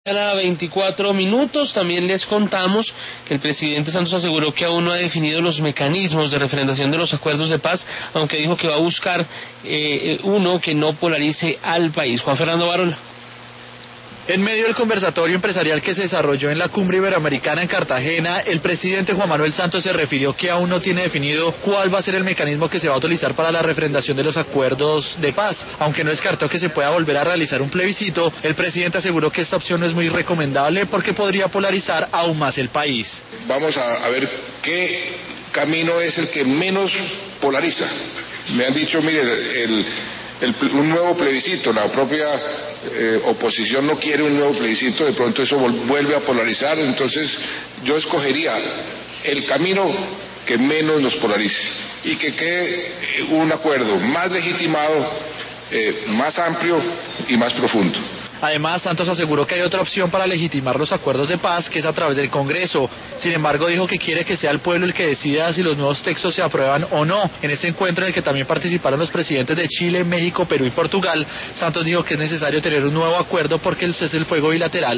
A 24 minutos también les contamos que el presidente Santos aseguró que aún no ha definido los mecanismos de refrendación de los acuerdos de paz, aunque dijo que va a buscar uno que no polarice al país. Juan Fernando Barón. En medio del conversatorio empresarial que se desarrolló en la Cumbre Iberoamericana en Cartagena, el presidente Juan Manuel Santos se refirió que aún no tiene definido cuál va a ser el mecanismo que se va a utilizar para la refrendación de los acuerdos de paz. Aunque no descartó que se pueda volver a realizar un plebiscito, el presidente aseguró que esta opción no es muy recomendable porque podría polarizar aún más el país. Vamos a ver qué camino es el que menos polariza. Me han dicho, mire, un nuevo plebiscito, la propia oposición no quiere un nuevo plebiscito, de pronto eso vuelve a polarizar, entonces yo escogería el camino que menos nos polarice y que quede un acuerdo más legitimado, más amplio y más profundo. Además, Santos aseguró que hay otra opción para legitimar los acuerdos de paz, que es a través del Congreso. Sin embargo, dijo que quiere que sea el pueblo el que decida si los nuevos textos se aprueban o no. En este encuentro en el que también participaron los presidentes de Chile, México, Perú y Portugal, Santos dijo que es necesario tener un nuevo acuerdo porque el cese del fuego bilateral